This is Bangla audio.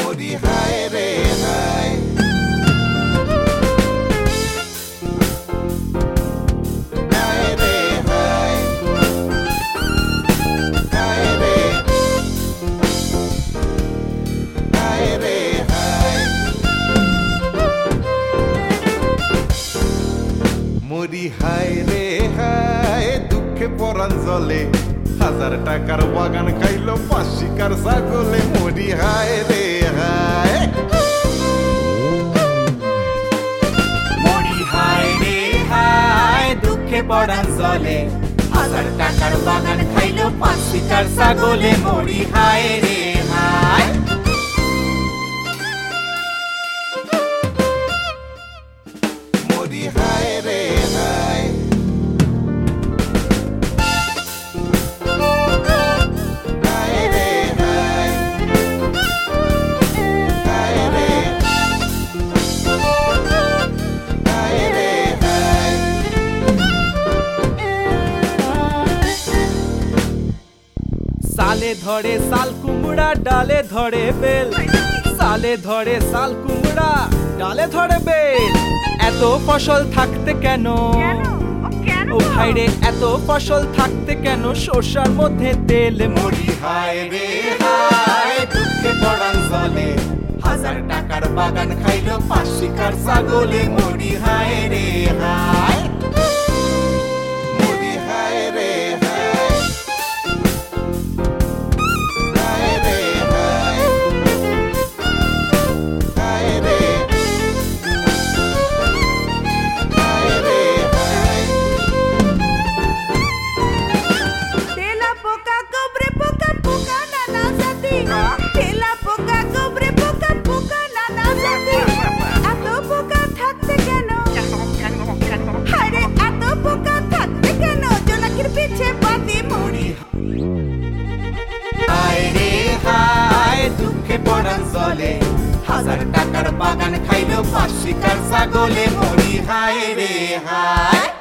মরি হায় রে হায়। হায় রে হায়, হায় রে, হায় রে হায়। মরি হায় রে হায়, দুঃখে পরাণ জলে, 1000 টাকার বাগান খাইলো 5 শিকার ছাগলে। মরি হায় রে হায়। মরি হায় রে হায়, দুঃখে পড়ান চলে, 1000 টাকার বাগান খাইলো 5 শিকার ছাগলে। মরি হায় রে হায়। মরি হায় রে হায়। হায় রে হায়, হায় রে, হায় রে হায়। সালে ধরে সাল কুমড়া, ডালে ধরে বেল। সালে ধরে সাল কুমড়া, ডালে ধরে বেল। এত ফসল থাকতে কেন ও ভাইরে, এত ফসল থাকতে কেন সর্ষার মধ্যে তেল? মরি হায় রে হায়, দুঃখে পড়ান চলে, 1000 টাকার বাগান খাইলো 5 শিকার ছাগলে। মরি হায় রে হায়। মরি হায় রে হায়। হায় রে হায়, হায় রে, হায় রে হায়। তেলা পোকা গোবরে পোকা পোকা নানা জাতি, তেলা পোকা গোবরে পোকা পোকা নানা জাতি। এত পোকা থাকতে কেন, হায়রে এত পোকা থাকতে কেন, জোনাকির পিছে বাতি। মরি হায় রে হায়, দুঃখে পড়ান চলে, 1000 টাকার বাগান খাইলো 5 শিকার ছাগলে। মরি হায় রে হায়।